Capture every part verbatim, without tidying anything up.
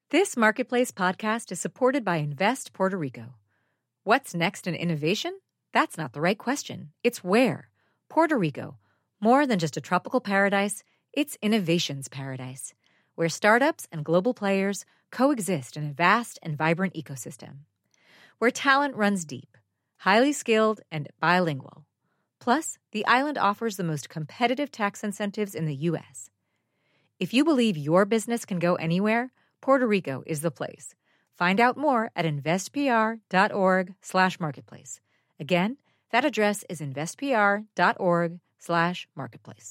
This Marketplace podcast is supported by Invest Puerto Rico. What's next in innovation? That's not the right question. It's where. Puerto Rico. More than just a tropical paradise, it's innovation's paradise, where startups and global players coexist in a vast and vibrant ecosystem. Where talent runs deep, highly skilled, and bilingual. Plus, the island offers the most competitive tax incentives in the U S. If you believe your business can go anywhere, Puerto Rico is the place. Find out more at investpr.org slash marketplace. Again, that address is investpr.org slash marketplace.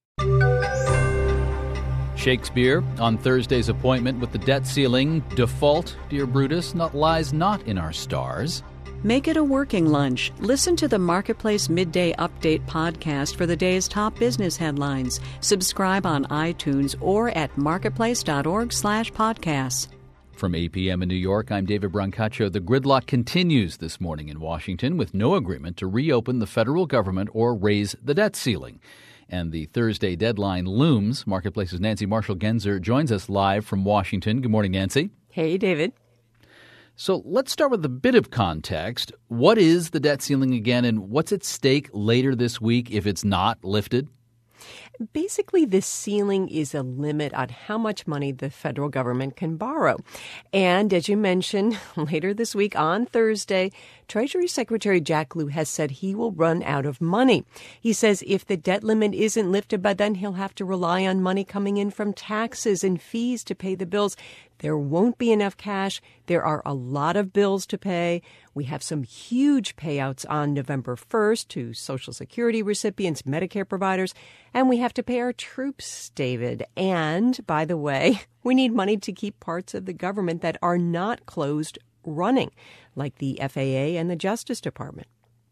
Shakespeare on Thursday's appointment with the debt ceiling. Default, dear Brutus, not lies not in our stars. Make it a working lunch. Listen to the Marketplace Midday Update podcast for the day's top business headlines. Subscribe on iTunes or at marketplace.org slash podcasts. From eight p.m. in New York, I'm David Brancaccio. The gridlock continues this morning in Washington with no agreement to reopen the federal government or raise the debt ceiling. And the Thursday deadline looms. Marketplace's Nancy Marshall-Genzer joins us live from Washington. Good morning, Nancy. Hey, David. So let's start with a bit of context. What is the debt ceiling again, and what's at stake later this week if it's not lifted? Basically, this ceiling is a limit on how much money the federal government can borrow. And as you mentioned, later this week on Thursday, Treasury Secretary Jack Lew has said he will run out of money. He says if the debt limit isn't lifted by then, he'll have to rely on money coming in from taxes and fees to pay the bills. There won't be enough cash. There are a lot of bills to pay. We have some huge payouts on November first to Social Security recipients, Medicare providers, and we have to pay our troops, David. And, by the way, we need money to keep parts of the government that are not closed running, like the F A A and the Justice Department.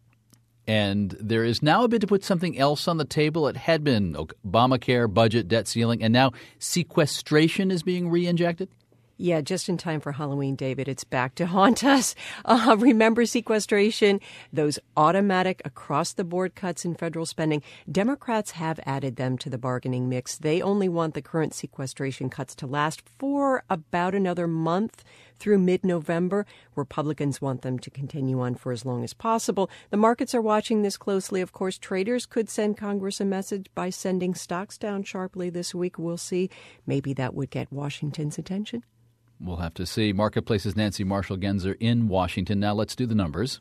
And there is now a bid to put something else on the table. It had been Obamacare, budget, debt ceiling, and now sequestration is being re-injected? Yeah, just in time for Halloween, David. It's back to haunt us. Uh, remember sequestration, those automatic across-the-board cuts in federal spending. Democrats have added them to the bargaining mix. They only want the current sequestration cuts to last for about another month through mid-November. Republicans want them to continue on for as long as possible. The markets are watching this closely. Of course, traders could send Congress a message by sending stocks down sharply this week. We'll see. Maybe that would get Washington's attention. We'll have to see. Marketplace's Nancy Marshall-Genzer in Washington. Now let's do the numbers.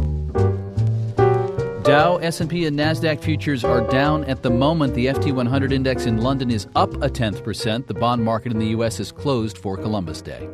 Dow, S and P, and NASDAQ futures are down at the moment. The F T one hundred index in London is up a tenth percent. The bond market in the U S is closed for Columbus Day.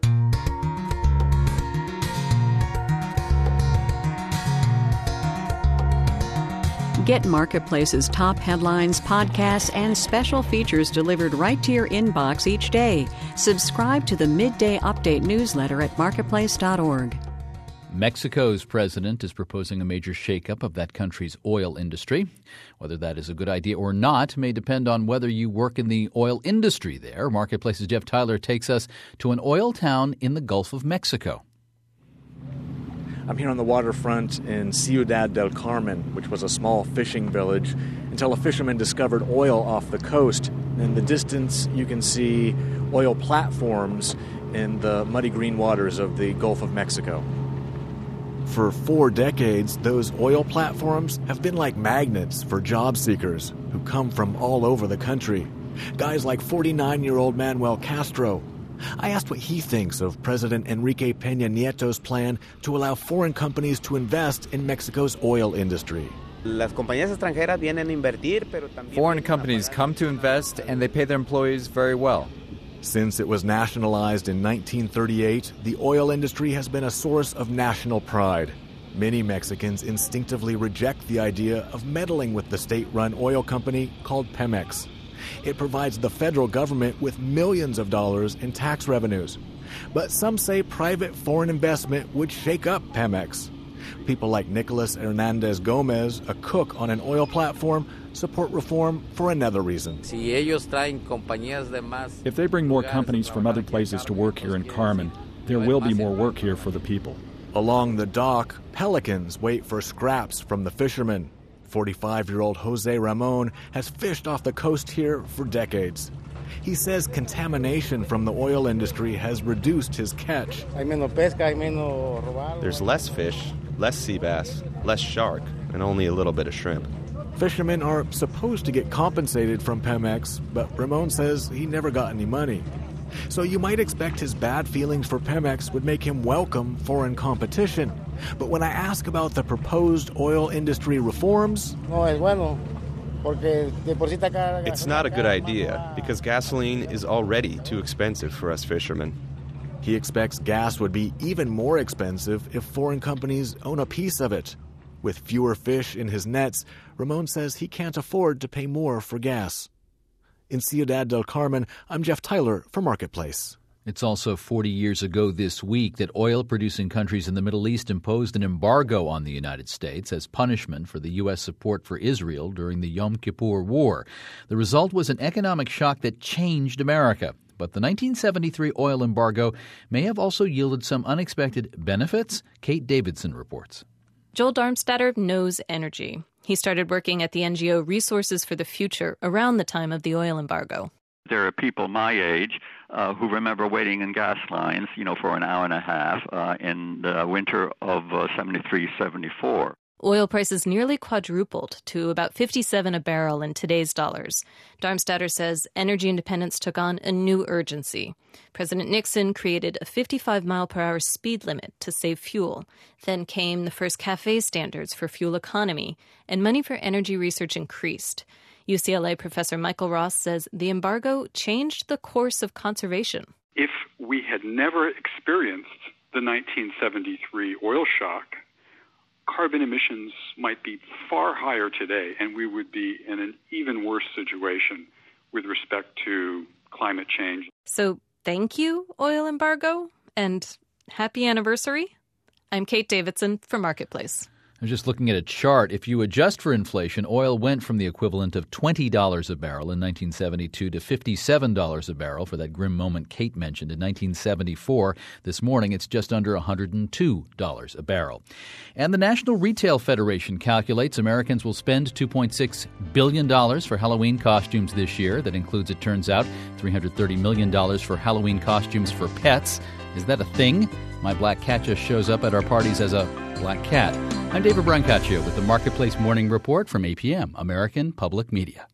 Get Marketplace's top headlines, podcasts, and special features delivered right to your inbox each day. Subscribe to the Midday Update newsletter at marketplace dot org. Mexico's president is proposing a major shakeup of that country's oil industry. Whether that is a good idea or not may depend on whether you work in the oil industry there. Marketplace's Jeff Tyler takes us to an oil town in the Gulf of Mexico. I'm here on the waterfront in Ciudad del Carmen, which was a small fishing village, until a fisherman discovered oil off the coast. In the distance, you can see oil platforms in the muddy green waters of the Gulf of Mexico. For four decades, those oil platforms have been like magnets for job seekers who come from all over the country. Guys like forty-nine-year-old Manuel Castro. I asked what he thinks of President Enrique Peña Nieto's plan to allow foreign companies to invest in Mexico's oil industry. Foreign companies come to invest and they pay their employees very well. Since it was nationalized in nineteen thirty-eight, the oil industry has been a source of national pride. Many Mexicans instinctively reject the idea of meddling with the state-run oil company called Pemex. It provides the federal government with millions of dollars in tax revenues. But some say private foreign investment would shake up Pemex. People like Nicolas Hernandez Gomez, a cook on an oil platform, support reform for another reason. If they bring more companies from other places to work here in Carmen, there will be more work here for the people. Along the dock, pelicans wait for scraps from the fishermen. forty-five-year-old Jose Ramon has fished off the coast here for decades. He says contamination from the oil industry has reduced his catch. There's less fish, less sea bass, less shark, and only a little bit of shrimp. Fishermen are supposed to get compensated from Pemex, but Ramon says he never got any money. So you might expect his bad feelings for Pemex would make him welcome foreign competition. But when I ask about the proposed oil industry reforms... It's not a good idea because gasoline is already too expensive for us fishermen. He expects gas would be even more expensive if foreign companies own a piece of it. With fewer fish in his nets, Ramon says he can't afford to pay more for gas. In Ciudad del Carmen, I'm Jeff Tyler for Marketplace. It's also forty years ago this week that oil-producing countries in the Middle East imposed an embargo on the United States as punishment for the U S support for Israel during the Yom Kippur War. The result was an economic shock that changed America. But the nineteen seventy-three oil embargo may have also yielded some unexpected benefits. Kate Davidson reports. Joel Darmstadter knows energy. He started working at the N G O Resources for the Future around the time of the oil embargo. There are people my age uh, who remember waiting in gas lines, you know, for an hour and a half uh, in the winter of uh, seventy-three, seventy-four. Oil prices nearly quadrupled to about fifty-seven a barrel in today's dollars. Darmstadter says energy independence took on a new urgency. President Nixon created a fifty-five mile per hour speed limit to save fuel. Then came the first CAFE standards for fuel economy, and money for energy research increased. U C L A professor Michael Ross says the embargo changed the course of conservation. If we had never experienced the nineteen seventy-three oil shock, carbon emissions might be far higher today, and we would be in an even worse situation with respect to climate change. So thank you, oil embargo, and happy anniversary. I'm Kate Davidson for Marketplace. I was just looking at a chart. If you adjust for inflation, oil went from the equivalent of twenty dollars a barrel in nineteen seventy-two to fifty-seven dollars a barrel for that grim moment Kate mentioned in nineteen seventy-four. This morning, it's just under one hundred two dollars a barrel. And the National Retail Federation calculates Americans will spend two point six billion dollars for Halloween costumes this year. That includes, it turns out, three hundred thirty million dollars for Halloween costumes for pets. Is that a thing? My black cat just shows up at our parties as a black cat. I'm David Brancaccio with the Marketplace Morning Report from A P M, American Public Media.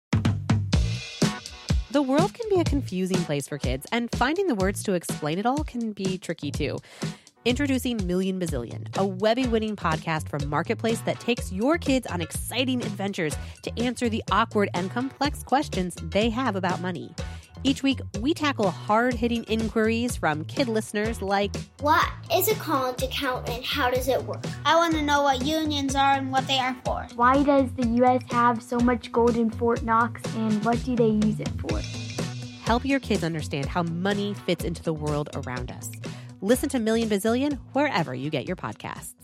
The world can be a confusing place for kids, and finding the words to explain it all can be tricky too. Introducing Million Bazillion, a Webby-winning podcast from Marketplace that takes your kids on exciting adventures to answer the awkward and complex questions they have about money. Each week, we tackle hard-hitting inquiries from kid listeners like, what is a college account and how does it work? I want to know what unions are and what they are for. Why does the U S have so much gold in Fort Knox and what do they use it for? Help your kids understand how money fits into the world around us. Listen to Million Bazillion wherever you get your podcasts.